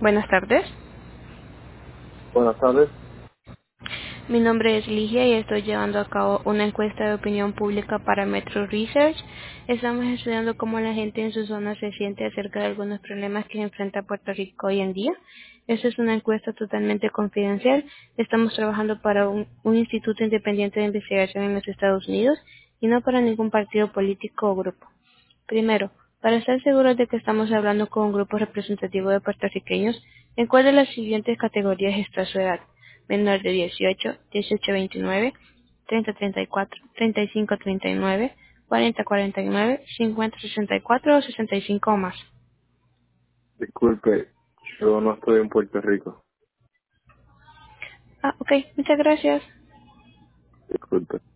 Buenas tardes. Buenas tardes. Mi nombre es Ligia y estoy llevando a cabo una encuesta de opinión pública para Metro Research. Estamos estudiando cómo la gente en su zona se siente acerca de algunos problemas que enfrenta Puerto Rico hoy en día. Esta es una encuesta totalmente confidencial. Estamos trabajando para un instituto independiente de investigación en los Estados Unidos y no para ningún partido político o grupo. Primero, para estar seguros de que estamos hablando con un grupo representativo de puertorriqueños, ¿en cuál de las siguientes categorías está su edad? Menor de 18, 18 a 29, 30 a 34, 35 a 39, 40 a 49, 50 a 64 o 65 o más. Disculpe, yo no estoy en Puerto Rico. Ok, muchas gracias. Disculpe.